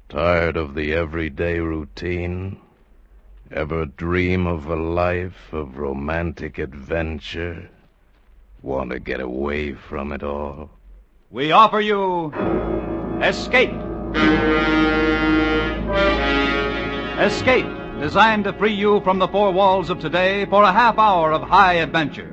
Tired of the everyday routine? Ever dream of a life of romantic adventure? Want to get away from it all? We offer you Escape. Escape, designed to free you from the four walls of today for a half hour of high adventure.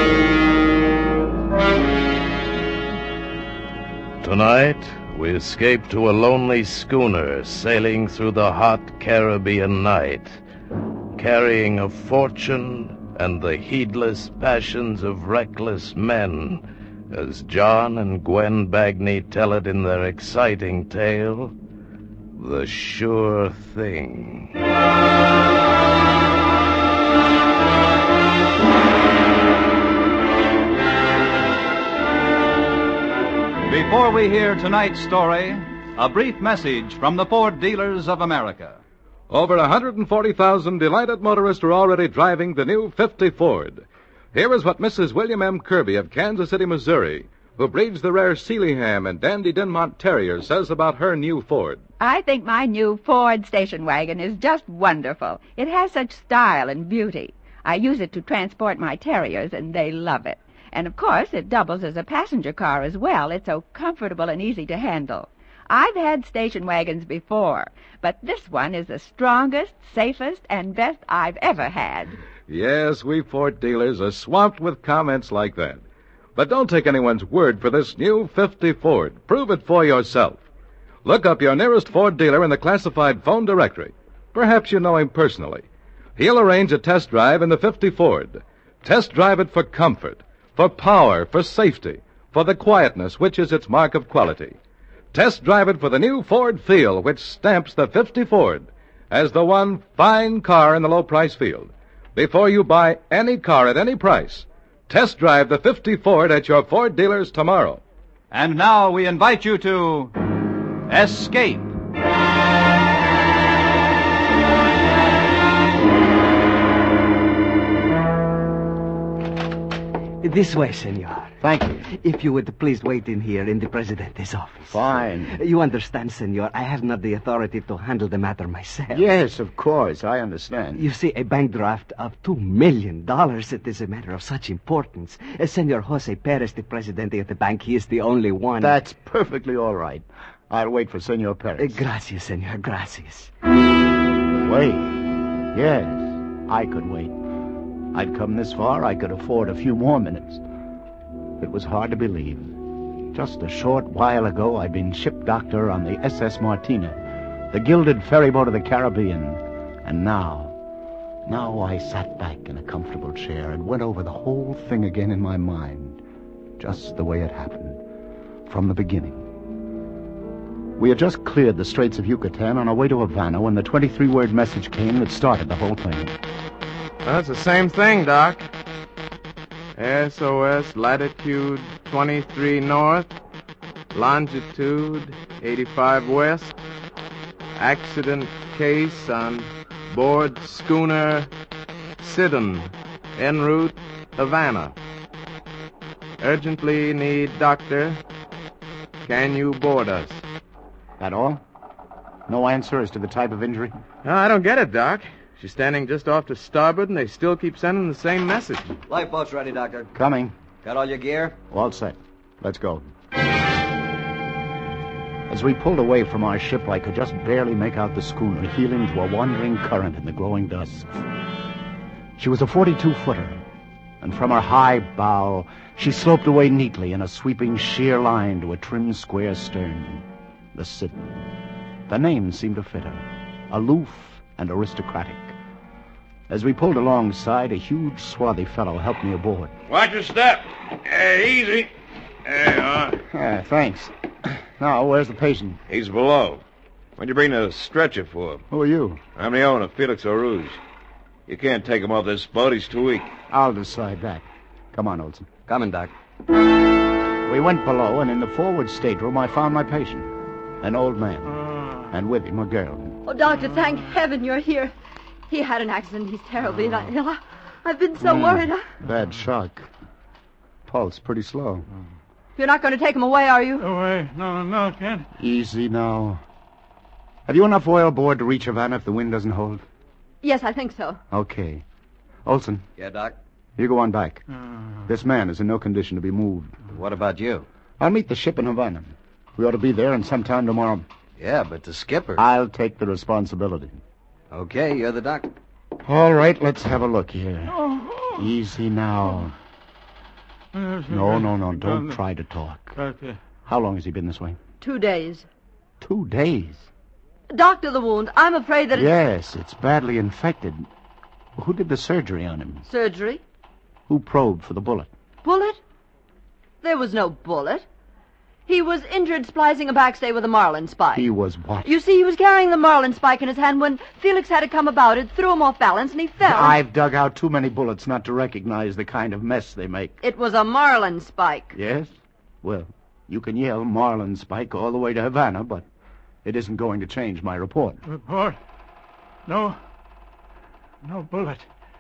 Tonight, we escape to a lonely schooner sailing through the hot Caribbean night, carrying a fortune and the heedless passions of reckless men, as John and Gwen Bagni tell it in their exciting tale, The Sure Thing. Before we hear tonight's story, a brief message from the Ford Dealers of America. Over 140,000 delighted motorists are already driving the new 50 Ford. Here is what Mrs. William M. Kirby of Kansas City, Missouri, who breeds the rare Sealyham and Dandy Dinmont Terrier, says about her new Ford. I think my new Ford station wagon is just wonderful. It has such style and beauty. I use it to transport my terriers, and they love it. And, of course, it doubles as a passenger car as well. It's so comfortable and easy to handle. I've had station wagons before, but this one is the strongest, safest, and best I've ever had. Yes, we Ford dealers are swamped with comments like that. But don't take anyone's word for this new 50 Ford. Prove it for yourself. Look up your nearest Ford dealer in the classified phone directory. Perhaps you know him personally. He'll arrange a test drive in the 50 Ford. Test drive it for comfort, for power, for safety, for the quietness which is its mark of quality. Test drive it for the new Ford feel, which stamps the 50 Ford as the one fine car in the low-price field. Before you buy any car at any price, test drive the 50 Ford at your Ford dealers tomorrow. And now we invite you to Escape. This way, senor. Thank you. If you would please wait in here in the Presidente's office. Fine. You understand, senor, I have not the authority to handle the matter myself. Yes, of course, I understand. You see, a bank draft of $2 million, it is a matter of such importance. Senor Jose Perez, the president of the bank, he is the only one. That's perfectly all right. I'll wait for Senor Perez. Gracias, senor, gracias. Wait. Yes, I could wait. I'd come this far, I could afford a few more minutes. It was hard to believe. Just a short while ago, I'd been ship doctor on the SS Martina, the gilded ferryboat of the Caribbean. And now I sat back in a comfortable chair and went over the whole thing again in my mind, just the way it happened, from the beginning. We had just cleared the Straits of Yucatan on our way to Havana when the 23-word message came that started the whole thing. That's the same thing, Doc. SOS latitude 23 north, longitude 85 west. Accident case on board schooner Sidon, en route Havana. Urgently need doctor. Can you board us? That all? No answer as to the type of injury? No, I don't get it, Doc. She's standing just off to starboard, and they still keep sending the same message. Lifeboat's ready, Doctor. Coming. Got all your gear? All set. Let's go. As we pulled away from our ship, I could just barely make out the schooner heeling to a wandering current in the growing dusk. She was a 42-footer, and from her high bow, she sloped away neatly in a sweeping sheer line to a trim square stern. The Sidon. The name seemed to fit her. Aloof and aristocratic. As we pulled alongside, a huge, swarthy fellow helped me aboard. Watch your step. Easy. There you are. Thanks. Now, where's the patient? He's below. What'd you bring the stretcher for? Who are you? I'm the owner, Felix Aurouge. You can't take him off this boat. He's too weak. I'll decide that. Come on, Olson. Coming, Doc. We went below, and in the forward stateroom, I found my patient. An old man. And with him, a girl. Oh, Doctor, thank heaven you're here. He had an accident. He's terribly ill. I've been so worried. Bad shock. Pulse pretty slow. You're not going to take him away, are you? Away? No, kid. Easy now. Have you enough oil aboard to reach Havana if the wind doesn't hold? Yes, I think so. Okay. Olson, Yeah, Doc? you go on back. This man is in no condition to be moved. What about you? I'll meet the ship in Havana. We ought to be there in some time tomorrow. Yeah, but the skipper... I'll take the responsibility. Okay, you're the doctor. All right, let's have a look here. Easy now. No. Don't try to talk. How long has he been this way? 2 days. 2 days? Doctor, the wound. I'm afraid that Yes, it's badly infected. Who did the surgery on him? Surgery? Who probed for the bullet? Bullet? There was no bullet. He was injured splicing a backstay with a marlin spike. He was what? You see, he was carrying the marlin spike in his hand when Felix had to come about it, threw him off balance, and he fell. I've dug out too many bullets not to recognize the kind of mess they make. It was a marlin spike. Yes? Well, you can yell marlin spike all the way to Havana, but it isn't going to change my report. Report? No bullet.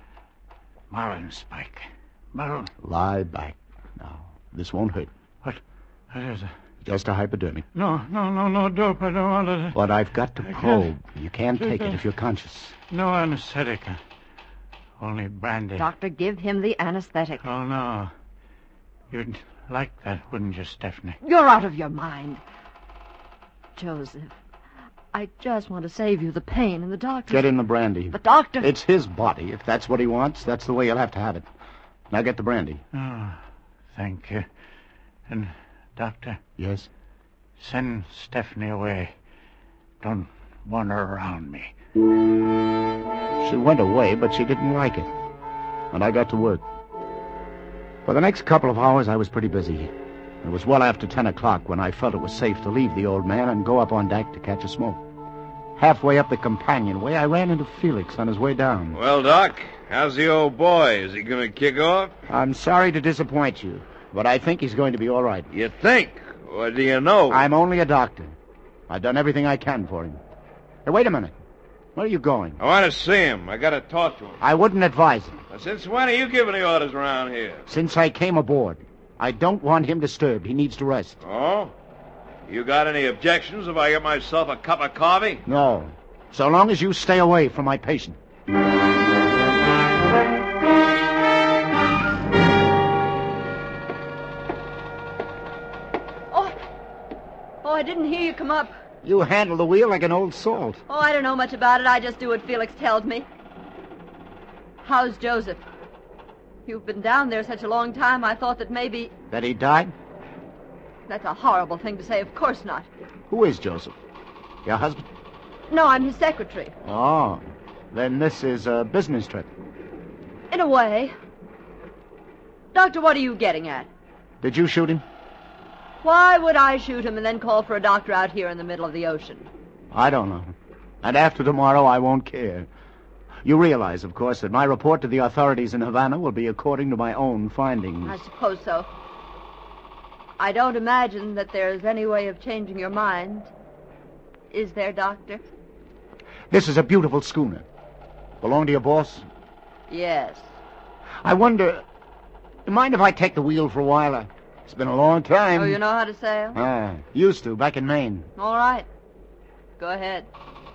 Marlin spike. Marlin. Lie back. Now, this won't hurt. What is it? Just a hypodermic. No, dope. I don't want it. But I've got to probe. You can't take it if you're conscious. No anesthetic. Only brandy. Doctor, give him the anesthetic. Oh, no. You'd like that, wouldn't you, Stephanie? You're out of your mind. Joseph, I just want to save you the pain, and the doctor... Get in the brandy. But, Doctor... It's his body. If that's what he wants, that's the way he'll have to have it. Now get the brandy. Oh, thank you. And, Doctor? Yes? Send Stephanie away. Don't want her around me. She went away, but she didn't like it. And I got to work. For the next couple of hours, I was pretty busy. It was well after 10 o'clock when I felt it was safe to leave the old man and go up on deck to catch a smoke. Halfway up the companionway, I ran into Felix on his way down. Well, Doc, how's the old boy? Is he going to kick off? I'm sorry to disappoint you, but I think he's going to be all right. You think? What do you know? I'm only a doctor. I've done everything I can for him. Hey, wait a minute. Where are you going? I want to see him. I got to talk to him. I wouldn't advise it. Now, since when are you giving the orders around here? Since I came aboard. I don't want him disturbed. He needs to rest. Oh? You got any objections if I get myself a cup of coffee? No. So long as you stay away from my patient. Oh, I didn't hear you come up. You handle the wheel like an old salt. Oh, I don't know much about it. I just do what Felix tells me. How's Joseph? You've been down there such a long time, I thought that maybe... That he died? That's a horrible thing to say. Of course not. Who is Joseph? Your husband? No, I'm his secretary. Oh, then this is a business trip. In a way. Doctor, what are you getting at? Did you shoot him? Why would I shoot him and then call for a doctor out here in the middle of the ocean? I don't know. And after tomorrow, I won't care. You realize, of course, that my report to the authorities in Havana will be according to my own findings. I suppose so. I don't imagine that there's any way of changing your mind. Is there, Doctor? This is a beautiful schooner. Belong to your boss? Yes. I wonder... You mind if I take the wheel for a while? It's been a long time. Oh, you know how to sail? Used to, back in Maine. All right. Go ahead.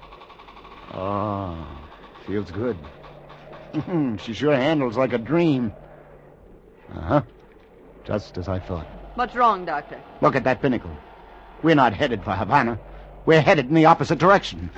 Oh, feels good. She sure handles like a dream. Uh-huh. Just as I thought. What's wrong, Doctor? Look at that binnacle. We're not headed for Havana. We're headed in the opposite direction.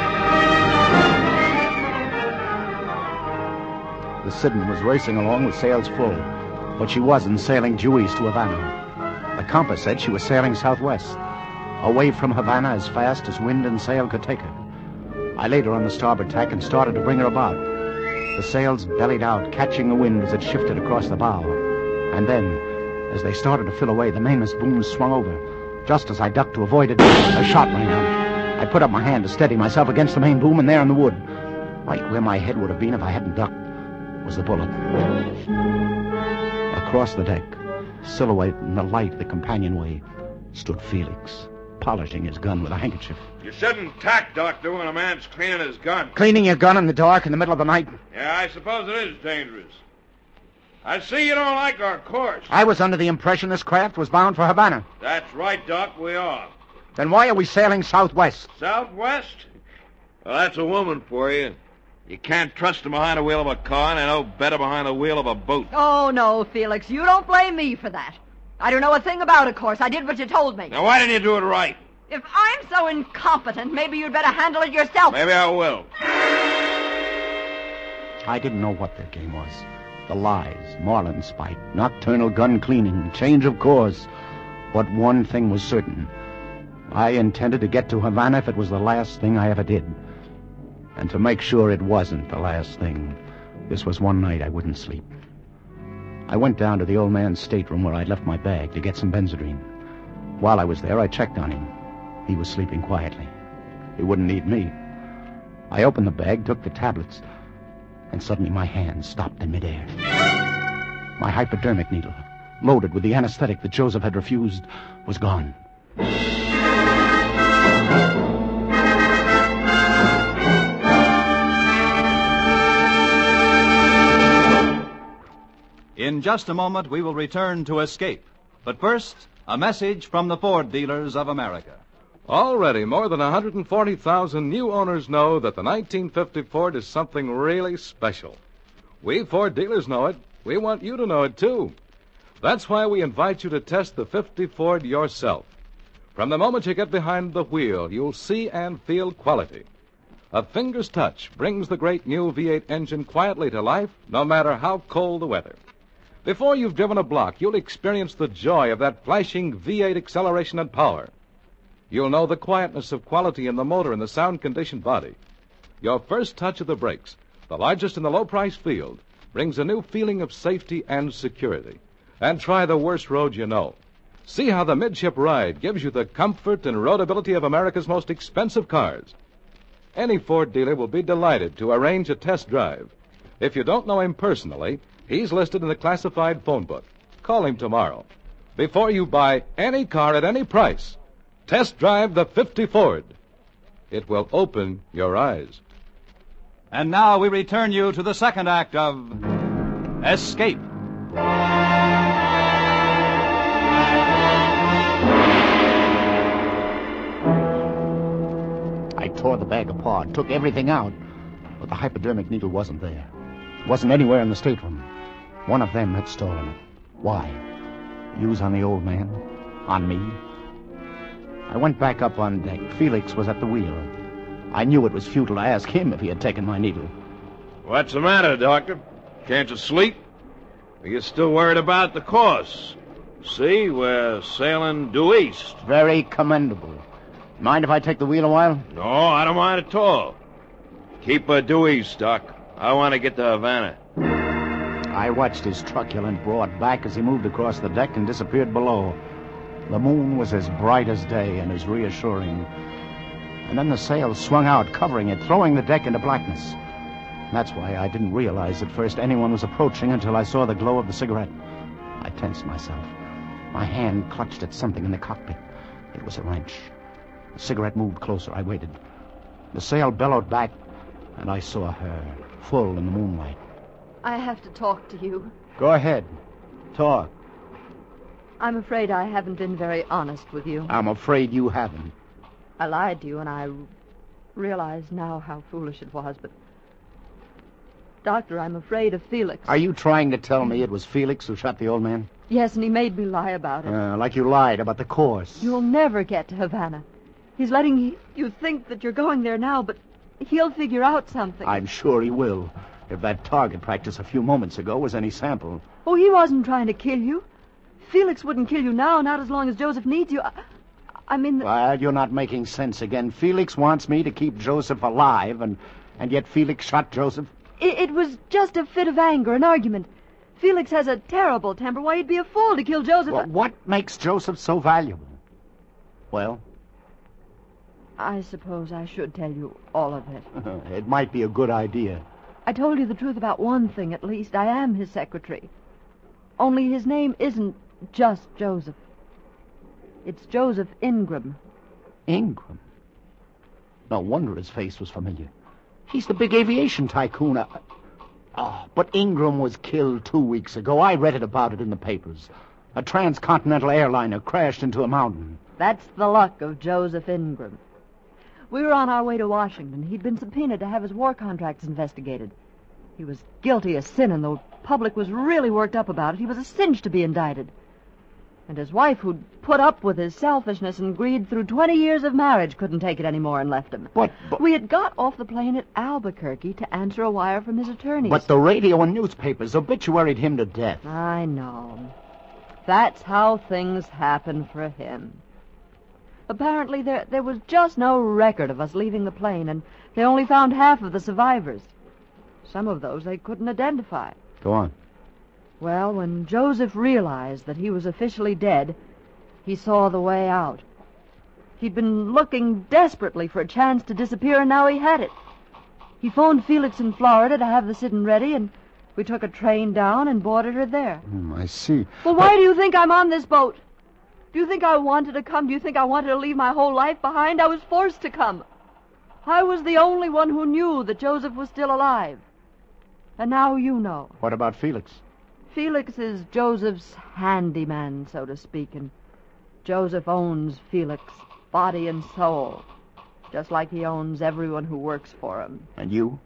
The Sidon was racing along with sails full, but she wasn't sailing due east to Havana. The compass said she was sailing southwest, away from Havana as fast as wind and sail could take her. I laid her on the starboard tack and started to bring her about. The sails bellied out, catching the wind as it shifted across the bow. And then, as they started to fill away, the mainmast boom swung over. Just as I ducked to avoid it, a shot rang out. I put up my hand to steady myself against the main boom, and there in the wood, right where my head would have been if I hadn't ducked, was the bullet. Across the deck, silhouette in the light of the companionway, stood Felix, polishing his gun with a handkerchief. You shouldn't tack, Doctor, when a man's cleaning his gun. Cleaning your gun in the dark in the middle of the night? Yeah, I suppose it is dangerous. I see you don't like our course. I was under the impression this craft was bound for Havana. That's right, Doc, we are. Then why are we sailing southwest? Southwest? Well, that's a woman for you. You can't trust her behind the wheel of a car, and I know better behind the wheel of a boat. Oh, no, Felix. You don't blame me for that. I don't know a thing about it, of course. I did what you told me. Now, why didn't you do it right? If I'm so incompetent, maybe you'd better handle it yourself. Maybe I will. I didn't know what their game was. The lies, marlinspike, nocturnal gun cleaning, change of course. But one thing was certain. I intended to get to Havana if it was the last thing I ever did. And to make sure it wasn't the last thing, this was one night I wouldn't sleep. I went down to the old man's stateroom where I'd left my bag to get some Benzedrine. While I was there, I checked on him. He was sleeping quietly. He wouldn't need me. I opened the bag, took the tablets, and suddenly my hand stopped in midair. My hypodermic needle, loaded with the anesthetic that Joseph had refused, was gone. In just a moment, we will return to Escape. But first, a message from the Ford dealers of America. Already, more than 140,000 new owners know that the 1950 Ford is something really special. We Ford dealers know it. We want you to know it, too. That's why we invite you to test the 50 Ford yourself. From the moment you get behind the wheel, you'll see and feel quality. A finger's touch brings the great new V8 engine quietly to life, no matter how cold the weather. Before you've driven a block, you'll experience the joy of that flashing V8 acceleration and power. You'll know the quietness of quality in the motor and the sound-conditioned body. Your first touch of the brakes, the largest in the low-price field, brings a new feeling of safety and security. And try the worst road you know. See how the midship ride gives you the comfort and roadability of America's most expensive cars. Any Ford dealer will be delighted to arrange a test drive. If you don't know him personally, he's listed in the classified phone book. Call him tomorrow. Before you buy any car at any price, test drive the 50 Ford. It will open your eyes. And now we return you to the second act of Escape. I tore the bag apart, took everything out, but the hypodermic needle wasn't there. It wasn't anywhere in the stateroom. One of them had stolen it. Why? Use on the old man? On me? I went back up on deck. Felix was at the wheel. I knew it was futile to ask him if he had taken my needle. What's the matter, Doctor? Can't you sleep? Are you still worried about the course? See, we're sailing due east. Very commendable. Mind if I take the wheel a while? No, I don't mind at all. Keep her due east, Doc. I want to get to Havana. I watched his truculent broad back as he moved across the deck and disappeared below. The moon was as bright as day and as reassuring. And then the sails swung out, covering it, throwing the deck into blackness. That's why I didn't realize at first anyone was approaching until I saw the glow of the cigarette. I tensed myself. My hand clutched at something in the cockpit. It was a wrench. The cigarette moved closer. I waited. The sail bellowed back, and I saw her, full in the moonlight. I have to talk to you. Go ahead. Talk. I'm afraid I haven't been very honest with you. I'm afraid you haven't. I lied to you, and I realize now how foolish it was, but... Doctor, I'm afraid of Felix. Are you trying to tell me it was Felix who shot the old man? Yes, and he made me lie about it. Like you lied about the course. You'll never get to Havana. He's letting you think that you're going there now, but he'll figure out something. I'm sure he will. If that target practice a few moments ago was any sample. Oh, he wasn't trying to kill you. Felix wouldn't kill you now, not as long as Joseph needs you. I mean... Well, you're not making sense again. Felix wants me to keep Joseph alive, and yet Felix shot Joseph? It was just a fit of anger, an argument. Felix has a terrible temper. Why, he'd be a fool to kill Joseph. Well, what makes Joseph so valuable? Well? I suppose I should tell you all of it. It might be a good idea. I told you the truth about one thing, at least. I am his secretary. Only his name isn't just Joseph. It's Joseph Ingram. Ingram? No wonder his face was familiar. He's the big aviation tycoon. But Ingram was killed 2 weeks ago. I read it about it in the papers. A transcontinental airliner crashed into a mountain. That's the luck of Joseph Ingram. We were on our way to Washington. He'd been subpoenaed to have his war contracts investigated. He was guilty of sin, and the public was really worked up about it. He was a cinch to be indicted. And his wife, who'd put up with his selfishness and greed through 20 years of marriage, couldn't take it anymore and left him. But We had got off the plane at Albuquerque to answer a wire from his attorneys. But the radio and newspapers obituaried him to death. I know. That's how things happen for him. Apparently, there was just no record of us leaving the plane, and they only found half of the survivors. Some of those they couldn't identify. Go on. Well, when Joseph realized that he was officially dead, he saw the way out. He'd been looking desperately for a chance to disappear, and now he had it. He phoned Felix in Florida to have the sit-in ready, and we took a train down and boarded her there. I see. Well, why do you think I'm on this boat? Do you think I wanted to come? Do you think I wanted to leave my whole life behind? I was forced to come. I was the only one who knew that Joseph was still alive. And now you know. What about Felix? Felix is Joseph's handyman, so to speak, and Joseph owns Felix, body and soul, just like he owns everyone who works for him. And you?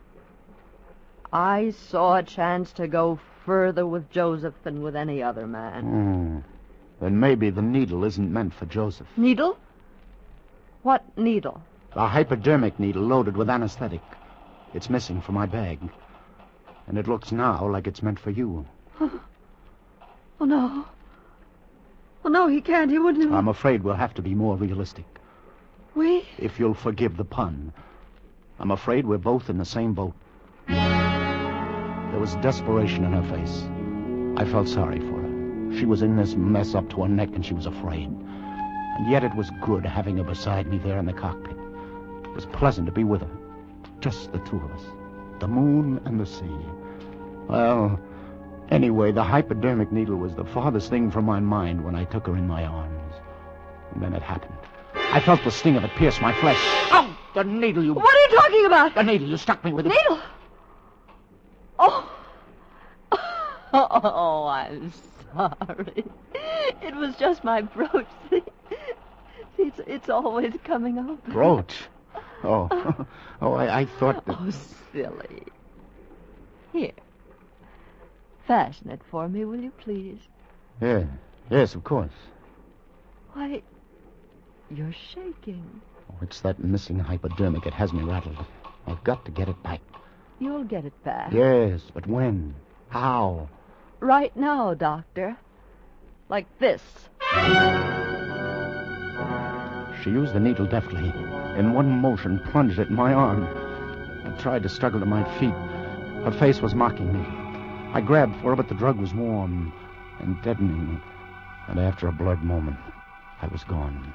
I saw a chance to go further with Joseph than with any other man. Then maybe the needle isn't meant for Joseph. Needle? What needle? A hypodermic needle loaded with anesthetic. It's missing from my bag. And it looks now like it's meant for you. Oh, no. Oh, no, he can't. He wouldn't. I'm afraid we'll have to be more realistic. We? If you'll forgive the pun. I'm afraid we're both in the same boat. There was desperation in her face. I felt sorry for her. She was in this mess up to her neck, and she was afraid. And yet it was good having her beside me there in the cockpit. It was pleasant to be with her. Just the two of us. The moon and the sea. Well, anyway, the hypodermic needle was the farthest thing from my mind when I took her in my arms. And then it happened. I felt the sting of it pierce my flesh. Oh, the needle, you... What are you talking about? The needle, you stuck me with it. Needle? Oh. Oh, I'm sorry. It was just my brooch. See, it's always coming up. Brooch? Oh. I thought that... Oh, silly. Here. Fasten it for me, will you please? Yeah. Yes, of course. Why, you're shaking. Oh, it's that missing hypodermic. It has me rattled. I've got to get it back. You'll get it back. Yes, but when? How? Right now, Doctor. Like this. She used the needle deftly. In one motion, plunged it in my arm. I tried to struggle to my feet. Her face was mocking me. I grabbed for her, but the drug was warm and deadening. And after a blurred moment, I was gone.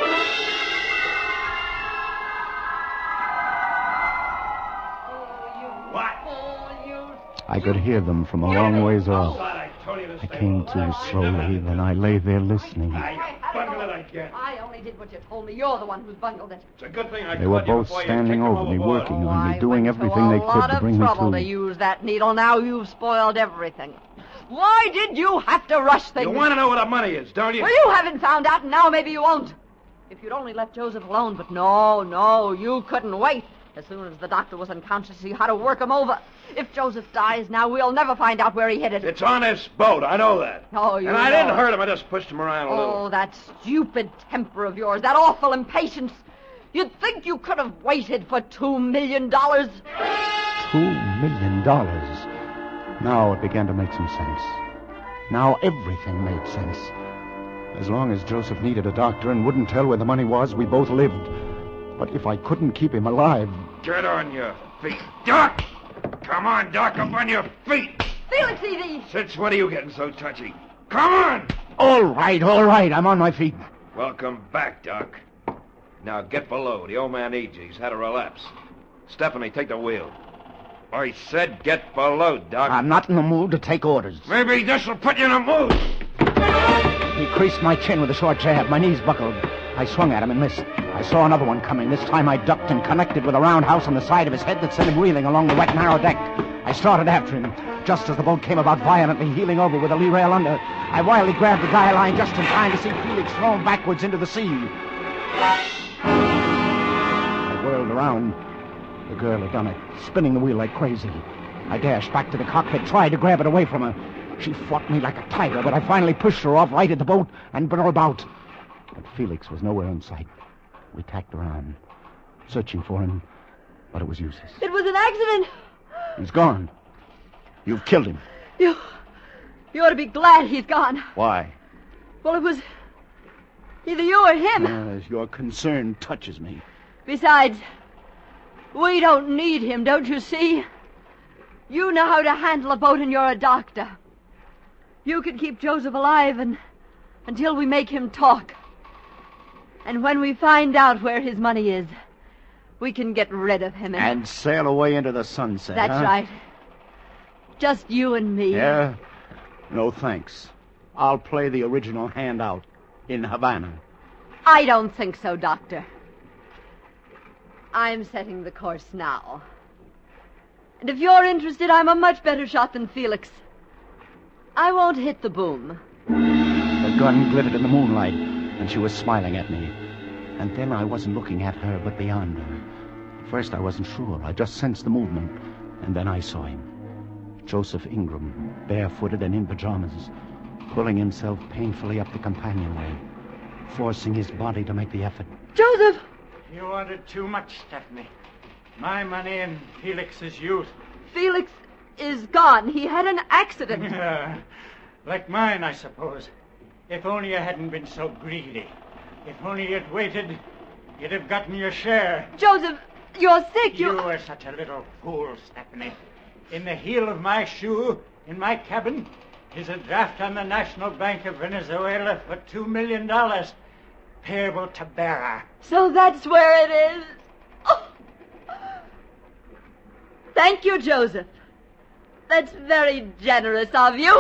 I could hear them from a long ways off. I came to slowly, then I lay there listening. I only did what you told me. You're the one who's bungled it. It's a good thing I They were both standing over me, working on me, doing everything they could to bring me a lot of trouble through. to use that needle. Now you've spoiled everything. Why did you have to rush things? You want to know where the money is, don't you? Well, you haven't found out, and now maybe you won't. If you'd only left Joseph alone, but no, you couldn't wait. As soon as the doctor was unconscious, you had to work him over. If Joseph dies now, we'll never find out where he hid it. It's on this boat, I know that. Oh, you And I know. didn't hurt him, I just pushed him around a little. Oh, that stupid temper of yours, that awful impatience. You'd think you could have waited for $2 million. $2 million. Now it began to make some sense. Now everything made sense. As long as Joseph needed a doctor and wouldn't tell where the money was, we both lived. But if I couldn't keep him alive... Get on your feet. Doc! Come on, Doc, up on your feet. Felix, easy. Since when are you getting so touchy? Come on! All right, I'm on my feet. Welcome back, Doc. Now get below. The old man needs you. He's had a relapse. Stephanie, take the wheel. I said get below, Doc. I'm not in the mood to take orders. Maybe this will put you in a mood. He creased my chin with a short jab. My knees buckled. I swung at him and missed. I saw another one coming. This time I ducked and connected with a roundhouse on the side of his head that sent him reeling along the wet, narrow deck. I started after him. Just as the boat came about violently, heeling over with the lee rail under, I wildly grabbed the guy line just in time to see Felix thrown backwards into the sea. I whirled around. The girl had done it, spinning the wheel like crazy. I dashed back to the cockpit, tried to grab it away from her. She fought me like a tiger, but I finally pushed her off, righted the boat, and brought her about. But Felix was nowhere in sight. We tacked around, searching for him, but it was useless. It was an accident. He's gone. You've killed him. You ought to be glad he's gone. Why? Well, it was either you or him. Yes, your concern touches me. Besides, we don't need him, don't you see? You know how to handle a boat and you're a doctor. You can keep Joseph alive until we make him talk. And when we find out where his money is, we can get rid of him. And sail away into the sunset, That's right. Just you and me. Yeah? No thanks. I'll play the original hand out in Havana. I don't think so, Doctor. I'm setting the course now. And if you're interested, I'm a much better shot than Felix. I won't hit the boom. The gun glittered in the moonlight, and she was smiling at me. And then I wasn't looking at her, but beyond her. First, I wasn't sure. I just sensed the movement. And then I saw him. Joseph Ingram, barefooted and in pajamas, pulling himself painfully up the companionway, forcing his body to make the effort. Joseph! You wanted too much, Stephanie. My money and Felix's youth. Felix is gone. He had an accident. Like mine, I suppose. If only you hadn't been so greedy. If only you'd waited, you'd have gotten your share. Joseph, you're sick. You were such a little fool, Stephanie. In the heel of my shoe, in my cabin, is a draft on the National Bank of Venezuela for $2 million, payable to bearer. So that's where it is. Oh. Thank you, Joseph. That's very generous of you.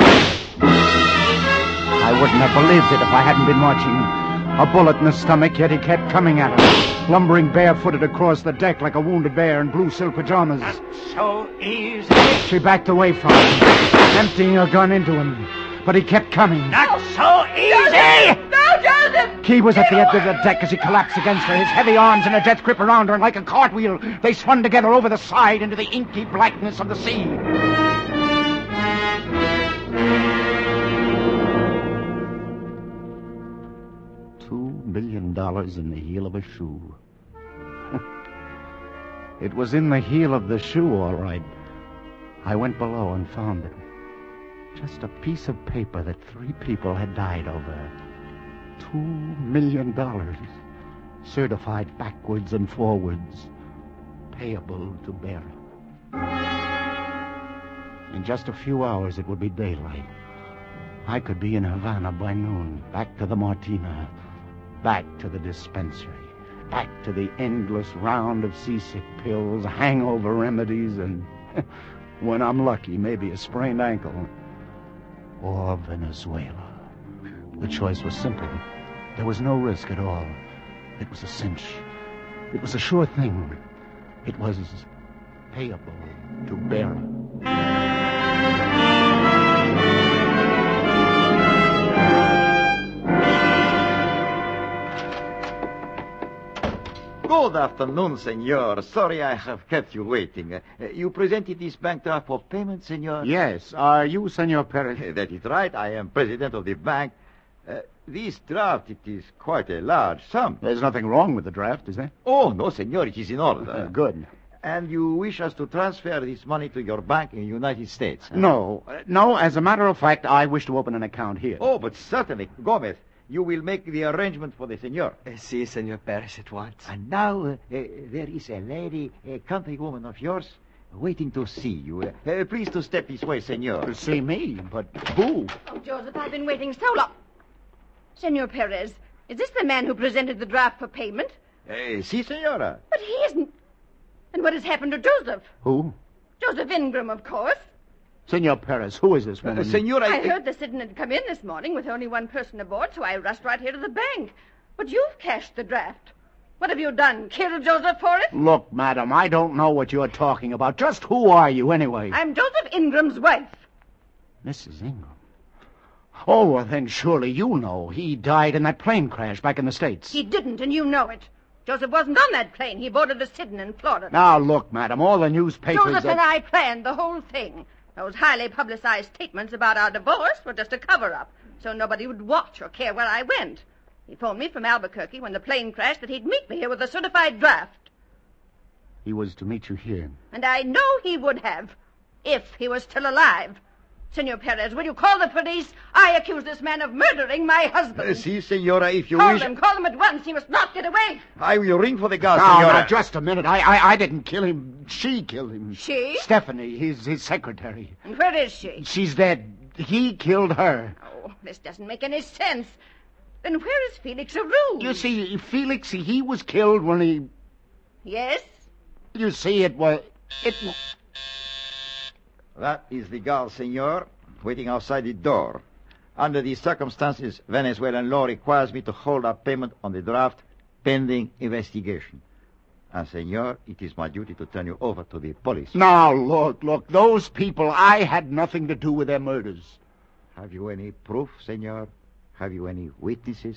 I wouldn't have believed it if I hadn't been watching. A bullet in the stomach, yet he kept coming at her, lumbering barefooted across the deck like a wounded bear in blue silk pajamas. Not so easy. She backed away from him, emptying her gun into him. But he kept coming. Not so easy! No, Joseph! Key was at the edge of the deck as he collapsed against her, his heavy arms in a death grip around her, and like a cartwheel, they spun together over the side into the inky blackness of the sea. $2 million in the heel of a shoe. It was in the heel of the shoe, all right. I went below and found it. Just a piece of paper that 3 people had died over. $2 million. Certified backwards and forwards. Payable to bearer. In just a few hours, it would be daylight. I could be in Havana by noon, back to the Martina, back to the dispensary, back to the endless round of seasick pills, hangover remedies, and, when I'm lucky, maybe a sprained ankle. Or Venezuela. The choice was simple. There was no risk at all. It was a cinch. It was a sure thing. It was payable to bearer. Good afternoon, senor. Sorry I have kept you waiting. You presented this bank draft for payment, senor? Yes. Are you Senor Perez? That is right. I am president of the bank. This draft, it is quite a large sum. There's nothing wrong with the draft, is there? Oh, no, senor. It is in order. Good. And you wish us to transfer this money to your bank in the United States? Huh? No. As a matter of fact, I wish to open an account here. Oh, but certainly. Gomez, you will make the arrangement for the senor. Si, Senor Perez, at once. And now, there is a lady, a countrywoman of yours, waiting to see you. Please to step this way, senor. To see me? But who? Oh, Joseph, I've been waiting so long. Senor Perez, is this the man who presented the draft for payment? Si, senora. But he isn't. And what has happened to Joseph? Who? Joseph Ingram, of course. Senor Perez, who is this woman? Senora... I heard the Sidon had come in this morning with only one person aboard, so I rushed right here to the bank. But you've cashed the draft. What have you done? Killed Joseph for it? Look, madam, I don't know what you're talking about. Just who are you, anyway? I'm Joseph Ingram's wife. Mrs. Ingram? Oh, well, then surely you know. He died in that plane crash back in the States. He didn't, and you know it. Joseph wasn't on that plane. He boarded the Sidon in Florida. Now, look, madam, all the newspapers... Joseph and I planned the whole thing. Those highly publicized statements about our divorce were just a cover-up, so nobody would watch or care where I went. He phoned me from Albuquerque when the plane crashed that he'd meet me here with a certified draft. He was to meet you here. And I know he would have, if he was still alive. Senor Perez, will you call the police? I accuse this man of murdering my husband. Si, senora, if you Call wish. Call them at once. He must not get away. I will ring for the guard, No, senora. now, just a minute. I didn't kill him. She killed him. She? Stephanie, his secretary. And where is she? She's dead. He killed her. Oh, this doesn't make any sense. Then where is Felix Arouge? You see, Felix, he was killed when he... Yes? You see, it was... That is the guard, senor, waiting outside the door. Under these circumstances, Venezuelan law requires me to hold up payment on the draft pending investigation. And, senor, it is my duty to turn you over to the police. Now, look, those people, I had nothing to do with their murders. Have you any proof, senor? Have you any witnesses?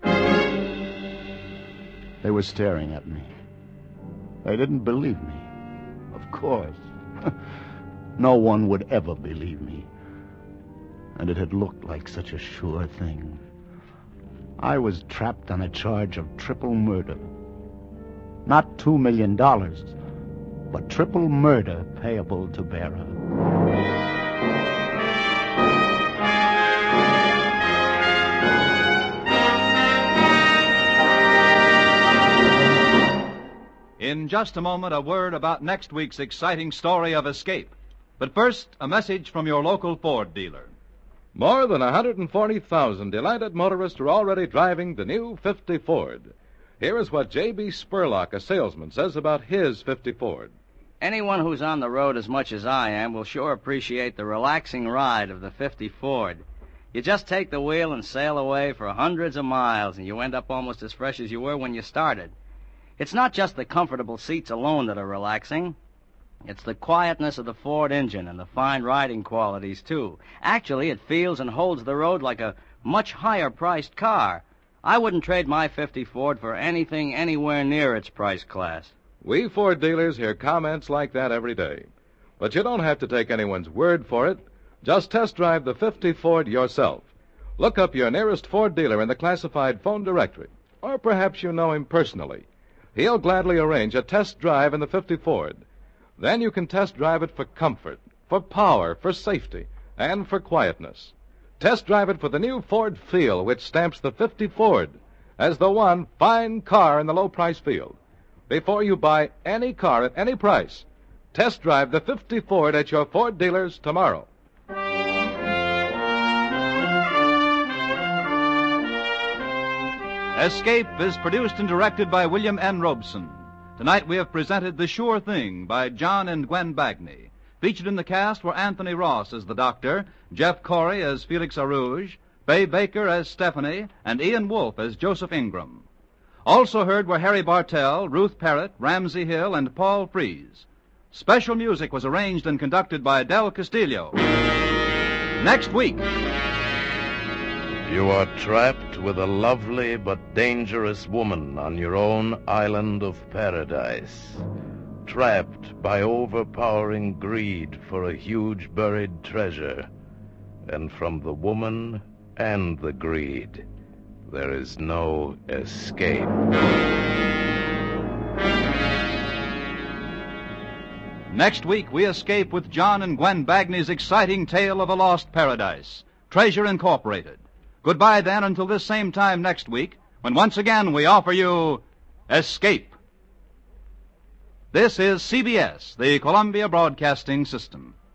They were staring at me. They didn't believe me. Of course. No one would ever believe me. And it had looked like such a sure thing. I was trapped on a charge of triple murder. Not $2 million, but triple murder payable to bearer. In just a moment, a word about next week's exciting story of escape. But first, a message from your local Ford dealer. More than 140,000 delighted motorists are already driving the new 50 Ford. Here is what J.B. Spurlock, a salesman, says about his 50 Ford. Anyone who's on the road as much as I am will sure appreciate the relaxing ride of the 50 Ford. You just take the wheel and sail away for hundreds of miles, and you end up almost as fresh as you were when you started. It's not just the comfortable seats alone that are relaxing. It's the quietness of the Ford engine and the fine riding qualities, too. Actually, it feels and holds the road like a much higher-priced car. I wouldn't trade my 50 Ford for anything anywhere near its price class. We Ford dealers hear comments like that every day. But you don't have to take anyone's word for it. Just test drive the 50 Ford yourself. Look up your nearest Ford dealer in the classified phone directory. Or perhaps you know him personally. He'll gladly arrange a test drive in the 50 Ford. Then you can test drive it for comfort, for power, for safety, and for quietness. Test drive it for the new Ford feel, which stamps the 50 Ford as the one fine car in the low-price field. Before you buy any car at any price, test drive the 50 Ford at your Ford dealers tomorrow. Escape is produced and directed by William N. Robeson. Tonight we have presented The Sure Thing by John and Gwen Bagni. Featured in the cast were Anthony Ross as the doctor, Jeff Corey as Felix Arouge, Bay Baker as Stephanie, and Ian Wolfe as Joseph Ingram. Also heard were Harry Bartell, Ruth Parrott, Ramsey Hill, and Paul Frees. Special music was arranged and conducted by Del Castillo. Next week... You are trapped with a lovely but dangerous woman on your own island of paradise. Trapped by overpowering greed for a huge buried treasure. And from the woman and the greed, there is no escape. Next week, we escape with John and Gwen Bagni's exciting tale of a lost paradise, Treasure Incorporated. Goodbye, then, until this same time next week, when once again we offer you Escape. This is CBS, the Columbia Broadcasting System.